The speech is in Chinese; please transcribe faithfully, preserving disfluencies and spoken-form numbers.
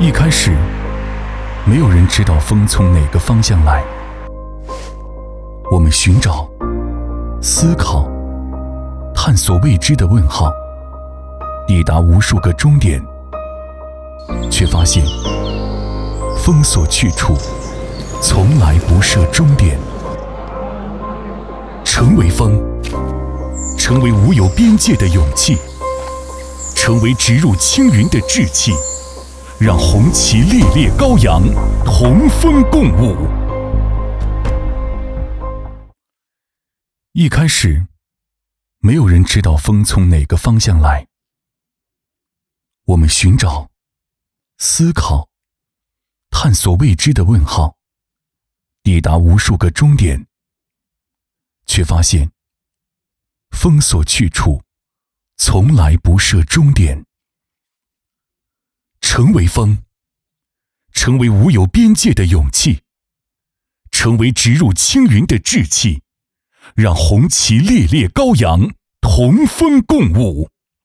一开始，没有人知道风从哪个方向来。我们寻找、思考、探索未知的问号，抵达无数个终点，却发现风所去处从来不设终点。成为风，成为无有边界的勇气，成为直入青云的志气，让红旗猎猎高扬，同风共舞。一开始，没有人知道风从哪个方向来。我们寻找、思考、探索未知的问号，抵达无数个终点，却发现风所去处从来不设终点。成为风，成为无有边界的勇气，成为直入青云的志气，让红旗猎猎高扬，同风共舞。